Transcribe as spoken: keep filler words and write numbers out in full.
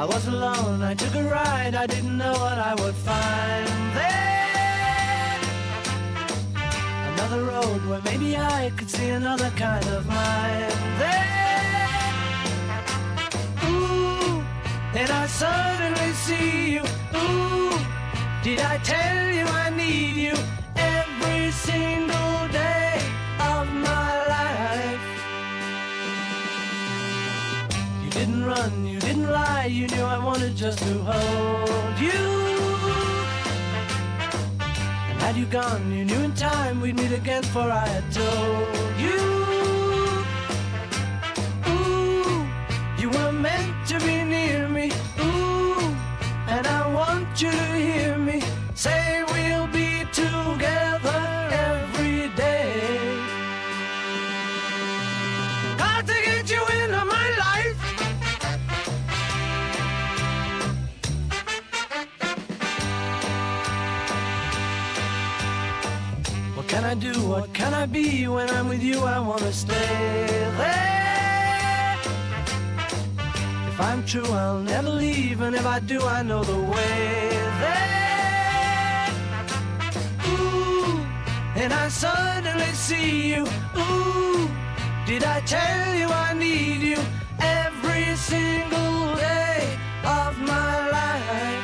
was alone, I took a ride, I didn't know what I would find there. Another road where maybe I could see another kind of mind there. Ooh, then I suddenly see you. Ooh, did I tell you I need you every single day of my life? You didn't run, you didn't lie, you knew I wanted just to hold you. And had you gone, you knew in time we'd meet again, for I had told you. Ooh, you were meant to be near me. Ooh, and I want you to hear me say we'll be together every day. Got to get you into my life. What can I do? What can I be? When I'm with you, I want to stay there. If I'm true, I'll never leave, and if I do, I know the way there. Ooh, and I suddenly see you. Ooh, did I tell you I need you every single day of my life?